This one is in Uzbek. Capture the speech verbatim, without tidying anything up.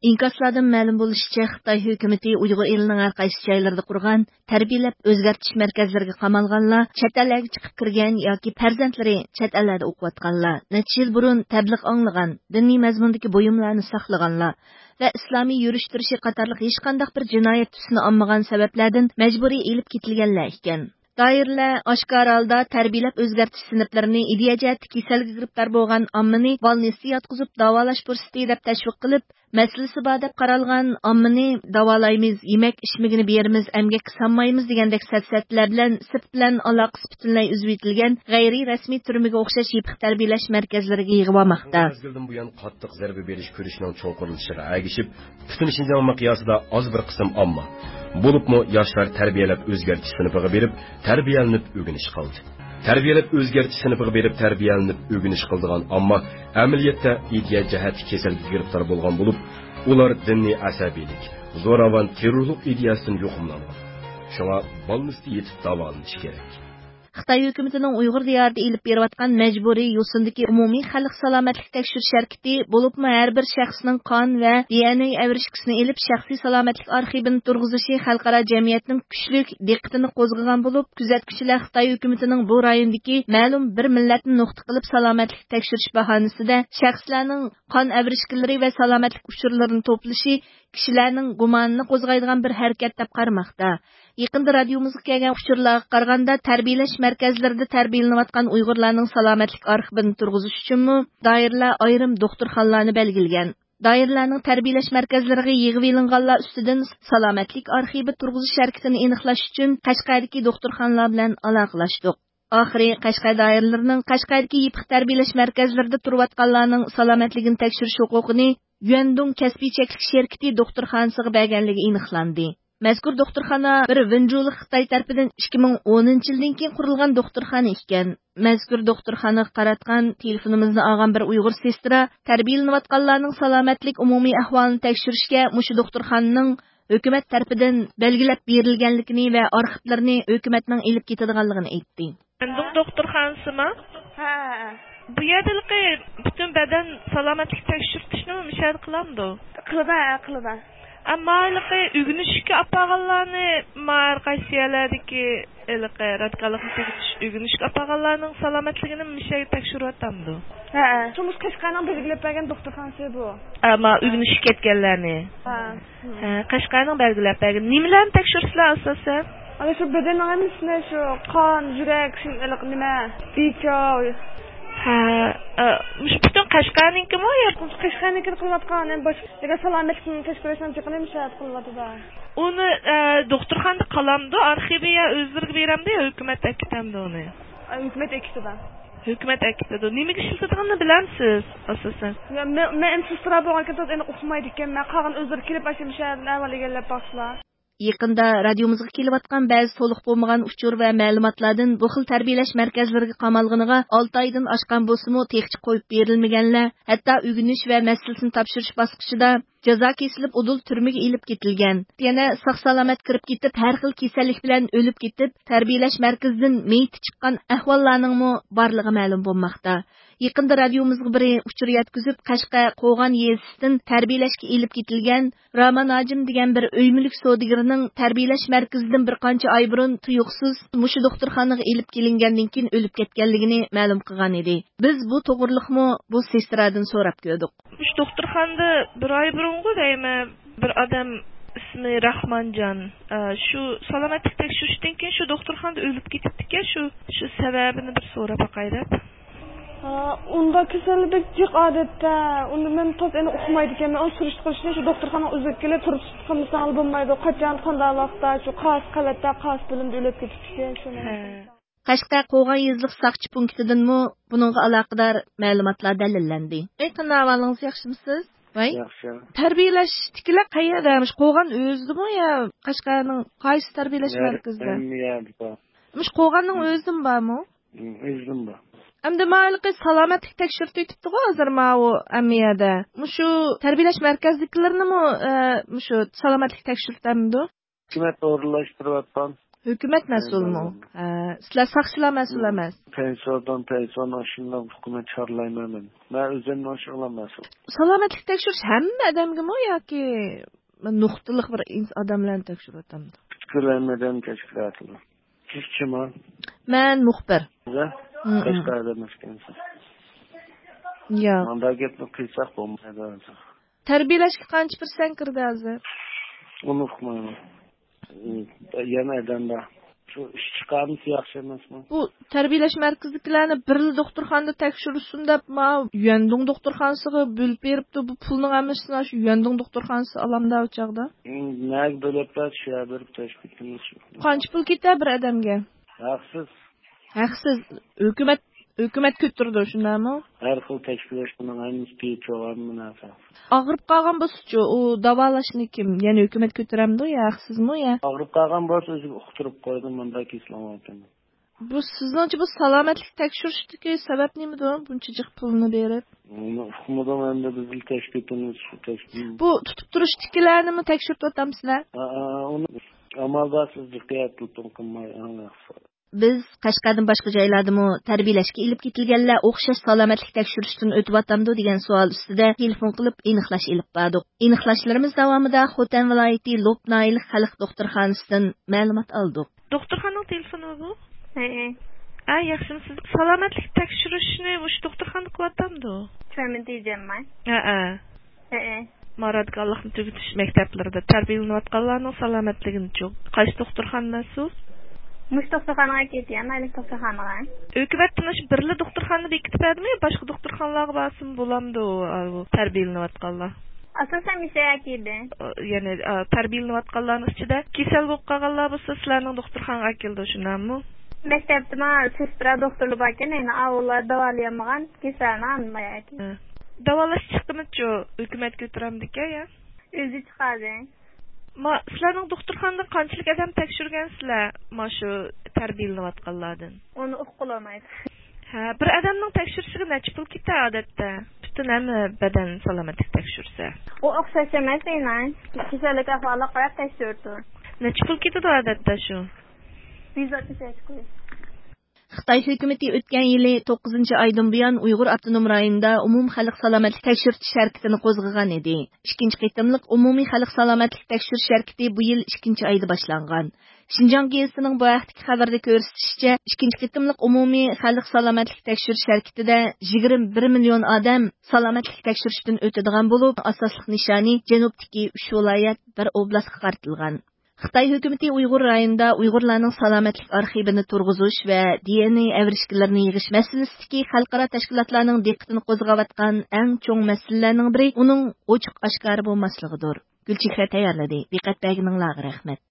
İnkaslardan ma'lum bo'lishicha, Xitoy hukumatı Uyg'ur elining har qaysi joylarida qurgan, tarbiyalab o'zgartish markazlariga qamalganlar, chet ellarga chiqib kirgan yoki farzandlari chet ellarda o'qiyotganlar, necha yil burun tabliğ anglagan, diniy mazmundagi buyumlarni saqlaganlar va islomiy yurish-turishi qatorliq hech qanday bir jinoyat tusini olmagan sabablardan majburiy elib ketilganlar ekan. Doiralar oshkor holda tarbiyalab o'zgartish sinflarini ideya jihatda kasalga giribdor bo'lgan ommani bolnitsga yotqizib davolash fursati deb tashviq qilib, masalasi bor deb qaralgan ommani davolaymiz, yemak ichmagini beramiz, emgak sanmaymiz degandek satsatlar bilan sip bilan aloqasi butunlay uzib etilgan g'ayriy rasmiy turmaga o'xshash yipiq tarbiyalash markazlariga yig'ib olmoqda. Mezgildan buyon qattiq zarba berish ko'rishning cho'qirilishiga agishib, butun Shinjong miqyosida oz bir qism omma bo'libmi yoshlar tarbiyalab o'zgartish sinifiga berib, tarbiyalanib o'rganish qildi. Tarbiyalab o'zgartish sinifiga berib, tarbiyalanib o'rganish qildigan ammo amaliyotda ideya jihati kasalga giribdor bo'lgan bo'lib, ular diniy asabiylik, zo'ravon terrorlik ideyasidan yo'qimlangan. Shunga bolnisda yetib davolanish kerak. Xitoy hukumatining Uyg'ur diyorida elib berayotgan majburiy yo'sindagi umumiy xalq salomatlik tekshirish harakati bo'libmi har bir shaxsning qon va D N A avrishkisini elib shaxsiy salomatlik arxivini turg'izishi xalqaro jamiyatning kuchlik diqqatini qo'zg'agan bo'lib, kuzatuvchilar Xitoy hukumatining bu rayondagi ma'lum bir millatni nuqta qilib salomatlik tekshirish bahonasida shaxslarning qon avrishkilari va salomatlik uchurlarini to'plashi kishilarning gumonini qo'zg'aydigan bir harakat deb qaramoqda. Yaqinda radiomizga kelgan uchurlarga qaraganda tarbiyalash markazlarida tarbiyalanayotgan Uyg'urlarning salomatlik arxivini turg'izish uchunmi doiralar ayrim doktorxonalarni belgilagan. Doiralarning tarbiyalash markazlariga yig'ib elinganlar ustidan salomatlik arxivi turg'izish harakatini aniqlash uchun Qashqardagi doktorxonalar bilan aloqalashdik. Oxiri Qashqar doiralarining Qashqardagi yipiq tarbiyalash markazlarida turayotganlarning salomatligini tekshirish huquqini Yuandong kasbiy cheklik sherkiti doktorxonasiga berganligi aniqlandi. Mazkur doktorxona bir Vinjuli Xitoy tarafidan ikki ming o'ninchi yildan keyin qurilgan doktorxona ekan. Mazkur doktorxonaga qaratgan telefonimizni olgan bir Uyg'ur sestra tarbiyalanayotganlarning salomatlik umumiy ahvolini tekshirishga mushu doktorxonaning hukumat tarafidan belgilab berilganligini va arxivlarni hukumatning elib ketadiganligini aytdi. Vinjong doktorxonasimi? Ha. Bu yerdalikqa butun badan salomatlik tekshirishni mishar qilamdi. Qiladi, qiladi. Amma liqi ügünüşke apağanlarını mar qaysiyalardaki liqi radikallıqni tegitish ügünüşke apağanlarının salamatligini mishar tekshirayotgandu. Ha, Shumus Qashqarning belgilab bergan doktorxonasi bu. Amma ügünüşke ketganlarni. Ha. Ha, Qashqarning belgilab bergan nimalarni tekshirishlar asosan? Ana shu badanning hammasini shu qon, yurak, shunday nima, bicho. Ha, mush butun Qashqarningmi yo Qashqarningni qilayotgan bosh, lekin salomatlikni tekshirishni qilib mishat qilyapti. Uni doktorxonada qalamdi, arxivi ya o'zlariga beramdi yo hukumat akitamdi uni? Hukumat akitida. Hukumat akitida. Nimaga ishlatganini bilamsiz asosan? Ya men insistra bo'lgan ekan, endi o'qimaydi ekan, men qolgan o'zlari kelib asha mishatni avvalgilab boshlar. Yaqinda radiomizga kelayotgan ba'zi to'liq bo'lmagan uchur va ma'lumotlardan bu xil tarbiyalash markazlariga qamalganiga olti oydan oshgan bo'lsa-mu texnik qo'yib berilmaganlar, hatto o'rganish va masalasini topshirish bosqichida jazo kesilib udul turmaga ilib ketilgan. Yana sog'-salomat kirib ketib, har xil kasallik bilan o'lib ketib, tarbiyalash markazidan meyti chiqqan ahvollarningmi borligi ma'lum bo'lmoqda. Yaqinda radiomizga biri uchur yetkazib, Qashqa Qo'g'on yezisidan tarbiyalashga ilib ketilgan Rahman Ajim degan bir uy mulk savdogarining tarbiyalash markazidan bir qancha oy burun tuyuqsiz mushu doktorxonaga ilib kelingandan keyin o'lib ketganligini ma'lum qilgan edi. Biz bu to'g'riliqmi bu sestradan so'rab ko'rdik. Shu doktorxonada bir oy burungi deymi bir odam ismi Rahmanjon shu salomatlik tekshirishdan keyin shu doktorxonada o'lib ketibdi-ku, shu shu sababini bir so'rab boqaylik. Unda kasallik yo'q odatda. Uni men to'g'ri endi o'qimaydi ekan. Men surish qilishni shu doktorxona o'ziga kelib turib chiqmasa hal bo'lmaydi. Qachon qanday vaqtda shu qas qalatda qas bilan o'lib ketibdi shuni. Qashqa Qo'g'on yezlik saqchi punktidanmi buningga aloqador ma'lumotlar dalillandi. Ey qanavalingiz yaxshimisiz? Voy. Yaxshi. Tarbiyalash tiklar qayerdamiş? Qo'g'on o'zidimi yo Qashqaning qaysi tarbiyalash markazida? Mush Qo'g'onning o'zidan bormi? O'zidan bor. Endi ma'lumki salomatlik tekshirib o'tibdi-ku hozir ma'u amiyada. Mushu tarbiyalash markazidagilarnimi mushu salomatlik tekshirtamdi? Hukumat o'rlashtirayotgan Hökumət məsulmu? Hə, sizlər saqçılar məsul emas. Pensiyadan pensiyon aşından hükümet çağırlayma ben. Ben özümün aşığına məsul. Salomatlik tekşürüş həmmə adamgımı yoki nuqtaliq bir adamlarni tekshiryaptimi? Fikirlenmeden teşkilatlar. Siz kim o? Mən muxbir. Size? Teşkilatlar meskensiz. Ya. Manda gitmek kıysak olmaydı hazır. Tərbiyələşki qancha bir sen kirdi hazır? Onu okumayım. Yana edende. Şu iş çıkarım yaxşı emasmı? Bu tərbiyələş mərkəzliklərini birli doktorxanada tekşürüsün dep ma Yandong doktorxanasıga bölüp beripdi. Bu pulning hammasini shu Yandong doktorxanası alamda o'chaqda. Nag bölüplər şey berib təşkilimiz. Qancha pul ketar bir odamga? Haqsız. Haqsız. Hökumət hökumət көтөрдü shundaymi? Har xil təşkilatlarning aynisi peyçoğan münasib. Ağrıp qalğan bolsa-chu, o davolashni kim? Ya'ni hökumət көтөрәмди, ya haqsizmi ya? Ağrıp qalğan bolsa o'zi uqtirib qo'ydi, menda keslamoqdan. Bu sizningcha bu salomatlik tekshirishdagi sabab nimada? Buncha jiq pulni berib? Hukumatdan endi bizning tashkilotimiz shu tashkil. Bu tutib turishdikilarni tekshirib o'tamsizlar? Uni amalda-siz diqqat tutun qilmay anlaqsa. Biz Qashqardan boshqa joylardami tarbiyalashga ilib ketilganlar o'xshash salomatlik tekshirishdan o'tyaptamdi degan savol ustida telefon qilib aniqlash ilib bordik. Aniqlashlarimiz davomida Xotan viloyati Lopnayl xalq doktorxonasidan ma'lumot oldik. Doktorxonaning telefoni bu? Ha. Ha, yaxshimisiz? Salomatlik tekshirishni o'sha doktorxonada qilyaptamdi. Tushundim deyapman. Ha, ha. Ha. Maratgallikni tugutish maktablarida tarbiyalanayotganlarning salomatligini-chi qaysi doktorxonasi? Mush doktorxonaga ketgan, mayli doktorxonaga. Hökumatdan shu birli doktorxonada bekitib bermi, boshqa doktorxonalarga borsin bo'lamdi u tarbiyalanayotganlar. Asosan mishaga keldi. Ya'ni tarbiyalanayotganlarning ichida kasal bo'lib qolganlar bo'lsa, sizlarning doktorxonaga keldi, shundaymi? Maktabda ma sestra doktorlik bor ekan, endi avvallar davolayolmagan kasalni anmayapti. Davolash chiqdimi-chi, hukumat ko'taramdi-ku ya? O'zi chiqadi. Ma sizlarning doktorxonada qanchalik odam tekshirgansizlar, ma shu tarbiyalanayotganlardan? Uni uqqilamaydi. Ha, bir odamning tekshirishiga necha pul ketadi odatda? Butun hamma badan salomatlik tekshirsa. U o'xshash emas, aynan. Kasallik ahvoli qarab tekshirdi. Necha pul ketadi odatda shu? yuz oltmish qo'y. Xitoy hukumatı o'tgan yili to'qqizinchi oydan buyon Uyg'ur avtonom rayonida umum xalq salomatlik tekshirish harakatini qo'zg'agan edi. Ikkinchi qitimliq umumiy xalq salomatlik tekshirish harakati bu yil ikkinchi oyda boshlangan. Xinjiang gazetining bu haqdagi xabarda ko'rsatishicha, ikkinchi qitimliq umumiy xalq salomatlik tekshirish harakatida yigirma bir million odam salomatlik tekshirishdan o'tadigan bo'lib, asosli nishoni janubdagi uch viloyat bir oblastga qaratilgan. Xitoy hukumatı Uyg'ur rayonida Uyg'urlarning salomatlik arxivini turg'izish va D N A avrishkilarini yig'ish masalasidagi xalqaro tashkilotlarning diqqatini qo'zg'ayotgan eng chong masalalarning biri uning ochiq oshkor bo'lmasligidir. Gulchehra tayyorladi. Diqqat berganingizga rahmat.